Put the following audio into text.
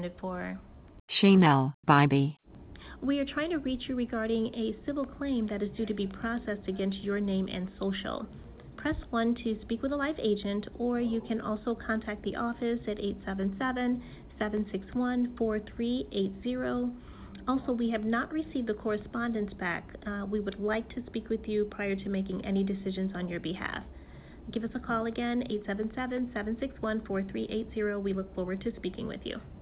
For. Chanel Bybee. We are trying to reach you regarding a civil claim that is due to be processed against your name and social. Press 1 to speak with a live agent, or you can also contact the office at 877-761-4380. Also, we have not received the correspondence back. We would like to speak with you prior to making any decisions on your behalf. Give us a call again, 877-761-4380. We look forward to speaking with you.